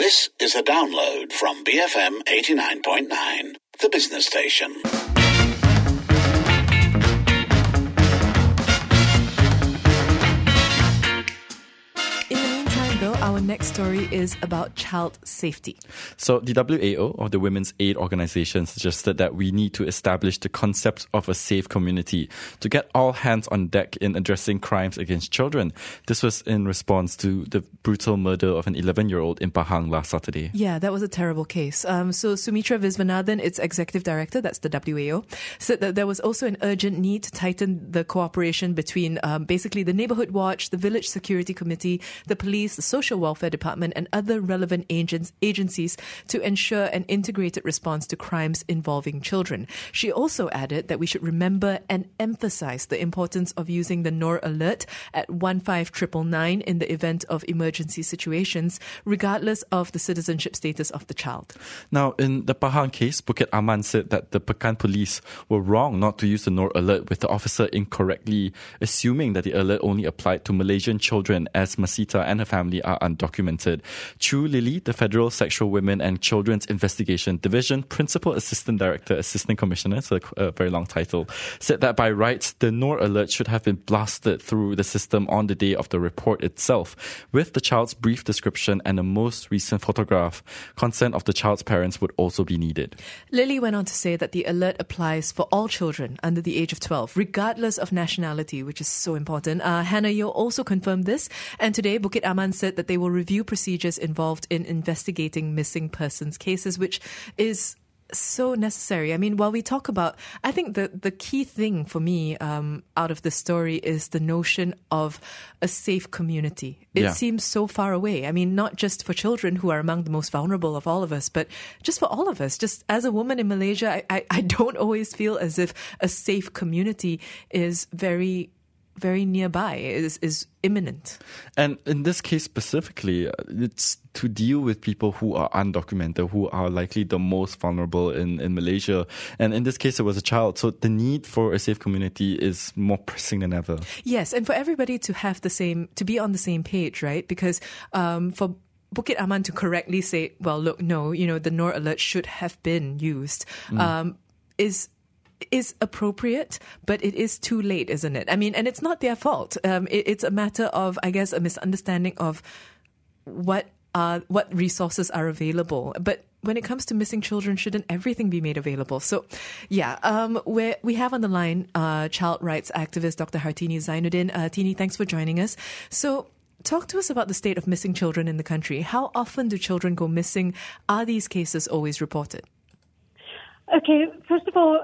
This is a download from BFM 89.9, the business station. Our next story is about child safety. So the WAO, or the Women's Aid Organization, suggested that we need to establish the concept of a safe community to get all hands on deck in addressing crimes against children. This was in response to the brutal murder of an 11-year-old in Pahang last Saturday. Yeah, that was a terrible case. So Sumitra Visvanathan, its executive director, that's the WAO, said that there was also an urgent need to tighten the cooperation between basically the Neighbourhood Watch, the Village Security Committee, the police, the Social Welfare Department and other relevant agencies to ensure an integrated response to crimes involving children. She also added that we should remember and emphasize the importance of using the Noor Alert at 15999 in the event of emergency situations, regardless of the citizenship status of the child. Now, in the Pahang case, Bukit Aman said that the Pekan police were wrong not to use the Noor Alert, with the officer incorrectly assuming that the alert only applied to Malaysian children, as Masita and her family are undocumented. Chu Lily, the Federal Sexual Women and Children's Investigation Division Principal Assistant Director, Assistant Commissioner, so a very long title, said that by rights, the Noor Alert should have been blasted through the system on the day of the report itself. With the child's brief description and a most recent photograph, consent of the child's parents would also be needed. Lily went on to say that the alert applies for all children under the age of 12, regardless of nationality, which is so important. Hannah Yeoh also confirmed this, and today Bukit Aman said that they will review procedures involved in investigating missing persons cases, which is so necessary. I mean, while we talk about, I think the key thing for me out of this story is the notion of a safe community. It seems so far away. I mean, not just for children who are among the most vulnerable of all of us, but just for all of us. Just as a woman in Malaysia, I don't always feel as if a safe community is very nearby, is imminent. And in this case specifically, it's to deal with people who are undocumented, who are likely the most vulnerable in Malaysia. And in this case, it was a child. So the need for a safe community is more pressing than ever. Yes, and for everybody to be on the same page, right? Because for Bukit Aman to correctly say, well, look, no, the Noor Alert should have been used, is appropriate, but it is too late, isn't it? I mean, and it's not their fault. It's a matter of, I guess, a misunderstanding of what resources are available. But when it comes to missing children, shouldn't everything be made available? So, we have on the line child rights activist Dr. Hartini Zainuddin. Tini, thanks for joining us. So, talk to us about the state of missing children in the country. How often do children go missing? Are these cases always reported? Okay, first of all,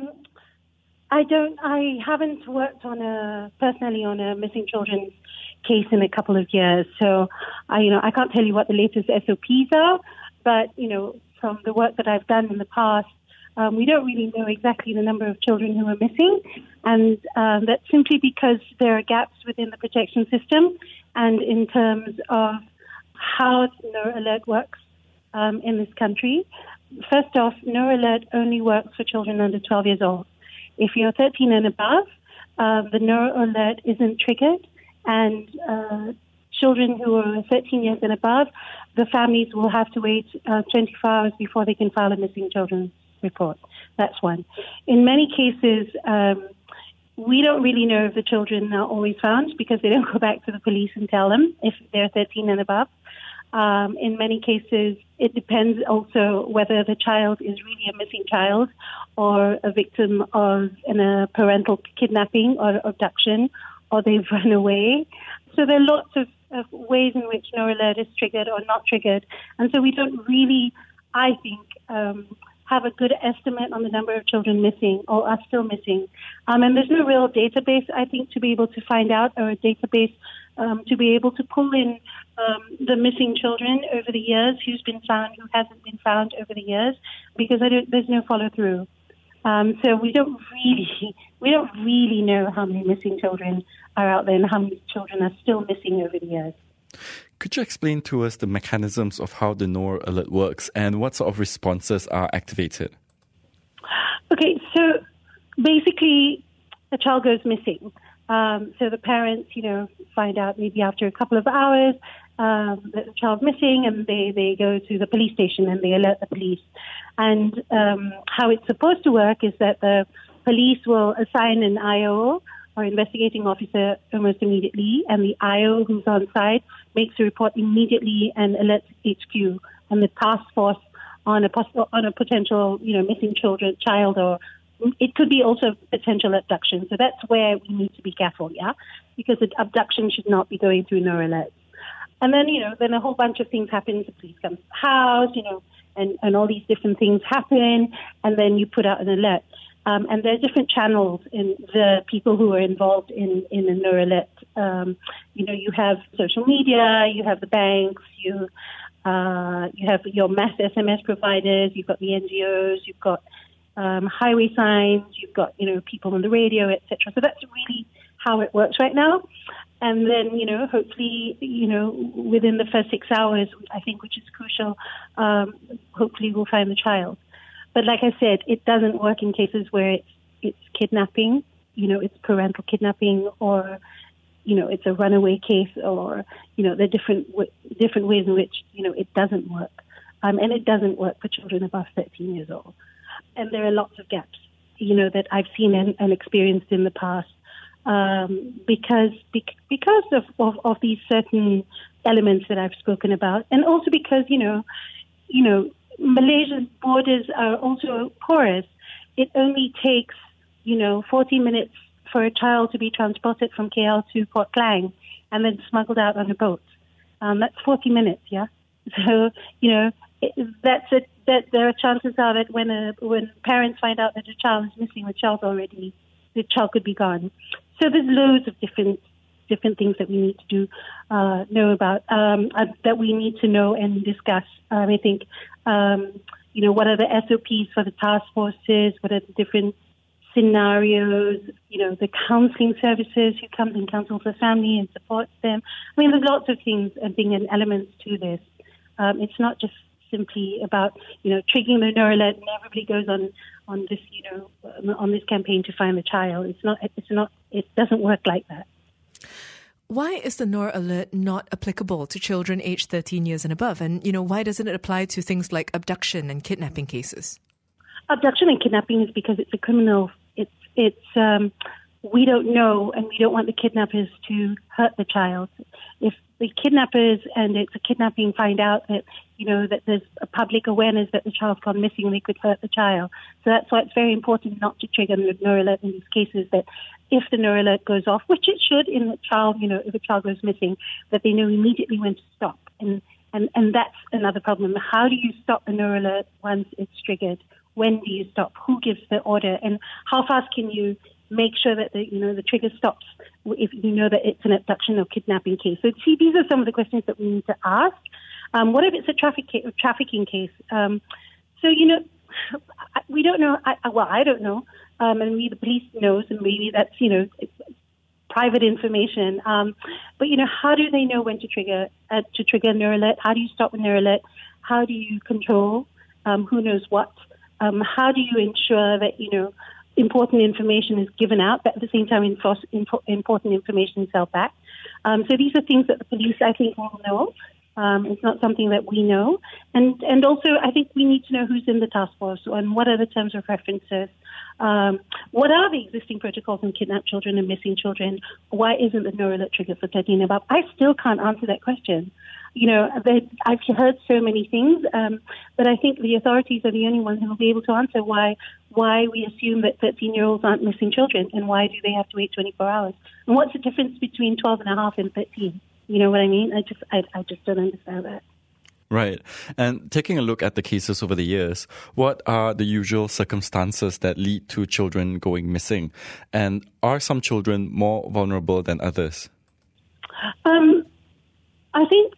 I haven't worked personally on a missing children's case in a couple of years, so I can't tell you what the latest SOPs are, but from the work that I've done in the past, we don't really know exactly the number of children who are missing, and that's simply because there are gaps within the protection system and in terms of how Noor Alert works in this country. First off, Noor Alert only works for children under 12 years old. If you're 13 and above, the Noor Alert isn't triggered, and children who are 13 years and above, the families will have to wait 24 hours before they can file a missing children report. That's one. In many cases, we don't really know if the children are always found because they don't go back to the police and tell them if they're 13 and above. In many cases, it depends also whether the child is really a missing child or a victim of a parental kidnapping or abduction, or they've run away. So there are lots of ways in which Noor Alert is triggered or not triggered. And so we don't really, I think, have a good estimate on the number of children missing or are still missing. And there's no real database, I think, to be able to find out, or a database to be able to pull in the missing children over the years, who's been found, who hasn't been found over the years, because there's no follow-through. So we don't really know how many missing children are out there and how many children are still missing over the years. Could you explain to us the mechanisms of how the Noor Alert works and what sort of responses are activated? Okay, so basically a child goes missing. So the parents, find out maybe after a couple of hours that the child's missing, and they go to the police station and they alert the police. And how it's supposed to work is that the police will assign an IO or investigating officer almost immediately, and the IO who's on site makes a report immediately and alerts HQ and the task force on a potential, missing child, or it could be also potential abduction. So that's where we need to be careful, because the abduction should not be going through no alerts. And then, then a whole bunch of things happen. The police come to the house, and all these different things happen, and then you put out an alert. And there are different channels in the people who are involved in a no alert. You have social media, you have the banks, you have your mass SMS providers, you've got the NGOs, you've got highway signs, you've got, people on the radio, etc. So that's really how it works right now. And then, hopefully, within the first 6 hours, I think, which is crucial, hopefully we'll find the child. But like I said, it doesn't work in cases where it's kidnapping, it's parental kidnapping, or, it's a runaway case, or, there are different ways in which, it doesn't work. And it doesn't work for children above 13 years old. And there are lots of gaps, that I've seen and experienced in the past. Because of these certain elements that I've spoken about, and also because Malaysia's borders are also porous. It only takes 40 minutes for a child to be transported from KL to Port Klang and then smuggled out on a boat. That's 40 minutes, yeah. So that there are chances are that when parents find out that a child is missing, the child could be gone. So there's loads of different things that we need to know about, that we need to know and discuss. I think, what are the SOPs for the task forces? What are the different scenarios? The counseling services, who comes and counsels the family and supports them. I mean, there's lots of things and elements to this. It's not just simply about, triggering the no alert and everybody goes on this, on this campaign to find the child. It doesn't work like that. Why is the NOR alert not applicable to children aged 13 years and above? And, why doesn't it apply to things like abduction and kidnapping cases? Abduction and kidnapping is because it's a criminal. We don't know, and we don't want the kidnappers to hurt the child. If the kidnappers and it's a kidnapping find out that, that there's a public awareness that the child's gone missing, they could hurt the child. So that's why it's very important not to trigger the NOR alert in these cases, that if the NOR alert goes off, which it should in the child, if a child goes missing, that they know immediately when to stop. And that's another problem. How do you stop the NOR alert once it's triggered? When do you stop? Who gives the order? And how fast can you make sure that the trigger stops if you know that it's an abduction or kidnapping case? So see, these are some of the questions that we need to ask. What if it's a trafficking case? We don't know. I don't know. And maybe the police knows, and maybe that's private information. But how do they know when to trigger a NOR alert? How do you stop a NOR alert? How do you control? Who knows what? How do you ensure that important information is given out, but at the same time important information is held back? So these are things that the police, I think, will know. It's not something that we know. And also, I think we need to know who's in the task force and what are the terms of references. What are the existing protocols on kidnapped children and missing children? Why isn't the NOR alert triggered for 13 and above? I still can't answer that question. I've heard so many things, but I think the authorities are the only ones who will be able to answer why we assume that 13-year-olds aren't missing children, and why do they have to wait 24 hours? And what's the difference between 12 and a half and 13? You know what I mean? I just don't understand that. Right. And taking a look at the cases over the years, what are the usual circumstances that lead to children going missing? And are some children more vulnerable than others? I think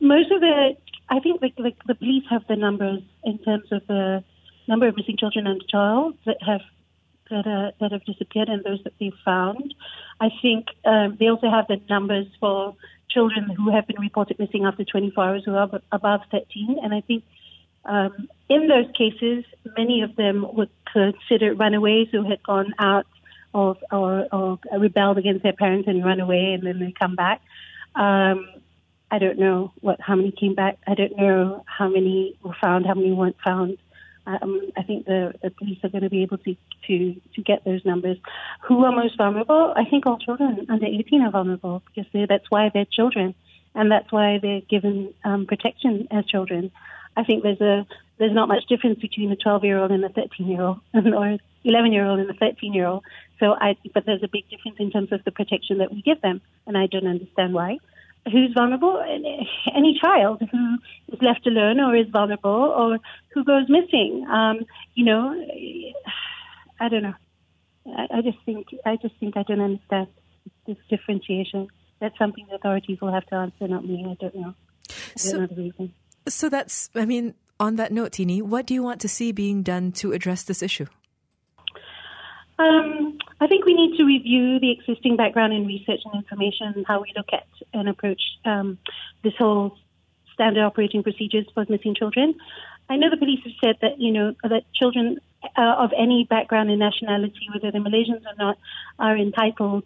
the police have the numbers in terms of the number of missing children and child that have disappeared and those that they've found. I think they also have the numbers for children who have been reported missing after 24 hours who are above 13. And I think in those cases, many of them were considered runaways who had gone out or rebelled against their parents and run away, and then they come back. I don't know how many came back. I don't know how many were found, how many weren't found. I think the police are going to be able to get those numbers. Who are most vulnerable? I think all children under 18 are vulnerable because that's why they're children, and that's why they're given protection as children. I think there's not much difference between a 12-year-old and a 13-year-old, or 11-year-old and a 13-year-old. But there's a big difference in terms of the protection that we give them, and I don't understand why. Who's vulnerable? Any child who is left alone or is vulnerable or who goes missing. I don't know. I just think I don't understand this differentiation. That's something the authorities will have to answer, not me. I don't know. I don't know the reason. So that's, on that note, Tini, what do you want to see being done to address this issue? I think we need to review the existing background in research and information and how we look at and approach this whole standard operating procedures for missing children. I know the police have said that, that children of any background and nationality, whether they're Malaysians or not, are entitled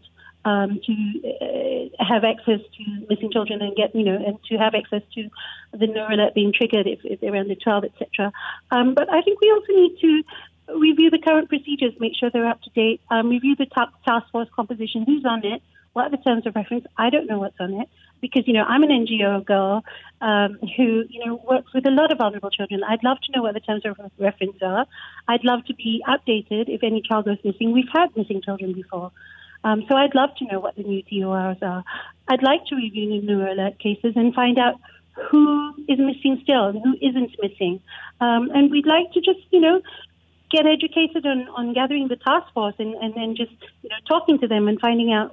to have access to missing children and get, and to have access to the no alert being triggered if they're under 12, etc. But I think we also need to review the current procedures, make sure they're up to date, review the task force composition, who's on it, what are the terms of reference. I don't know what's on it because, I'm an NGO girl who, works with a lot of vulnerable children. I'd love to know what the terms of reference are. I'd love to be updated if any child goes missing. We've had missing children before. So I'd love to know what the new TORs are. I'd like to review the new alert cases and find out who is missing still and who isn't missing. And we'd like to just, get educated on gathering the task force and then just, talking to them and finding out,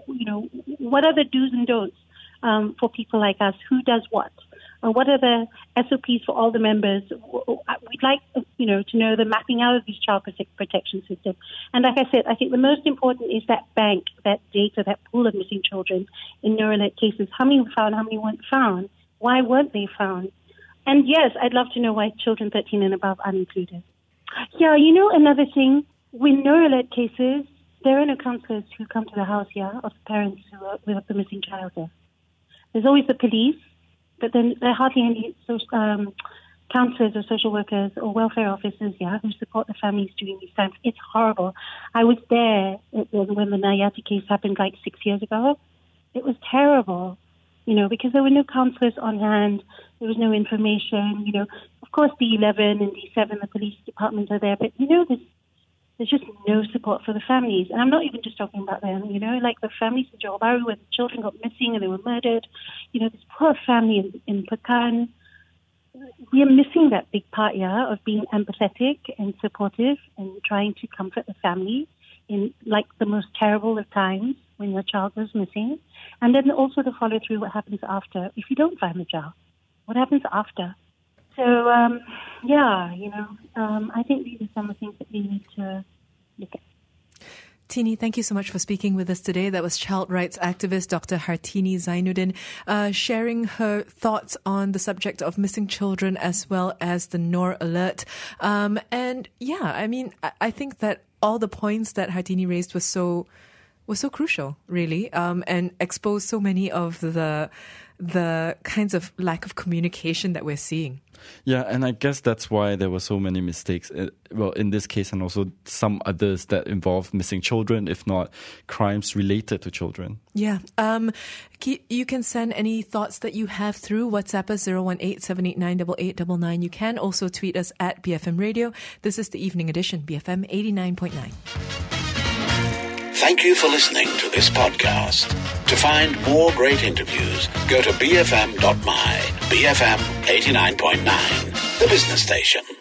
what are the do's and don'ts for people like us, who does what. What are the SOPs for all the members? We'd like, to know the mapping out of these child protection systems. And like I said, I think the most important is that bank, that data, that pool of missing children in no alert cases. How many were found? How many weren't found? Why weren't they found? And yes, I'd love to know why children 13 and above are included. Yeah, another thing, with no alert cases, there are no counselors who come to the house, of the parents who are with the missing child there. There's always the police, but then there are hardly any counselors or social workers or welfare officers, who support the families during these times. It's horrible. I was there when the Nayati case happened 6 years ago. It was terrible, because there were no counselors on hand. There was no information, Of course, D11 and D7, the police department are there, but, there's just no support for the families. And I'm not even just talking about them, like the families in Johor Bahru where the children got missing and they were murdered. This poor family in Pekan. We are missing that big part, of being empathetic and supportive and trying to comfort the family in, the most terrible of times when your child was missing. And then also to follow through what happens after. If you don't find the child, what happens after? So, I think these are some of the things that we need to look at. Tini, thank you so much for speaking with us today. That was child rights activist Dr. Hartini Zainuddin sharing her thoughts on the subject of missing children as well as the Noor alert. I think that all the points that Hartini raised was so crucial, really, and exposed so many of the kinds of lack of communication that we're seeing. Yeah, and I guess that's why there were so many mistakes. In this case and also some others that involve missing children, if not crimes related to children. Yeah. You can send any thoughts that you have through WhatsApp us 018-789-8899. You can also tweet us at BFM Radio. This is the Evening Edition, BFM 89.9. Thank you for listening to this podcast. To find more great interviews, go to bfm.my. BFM 89.9, the business station.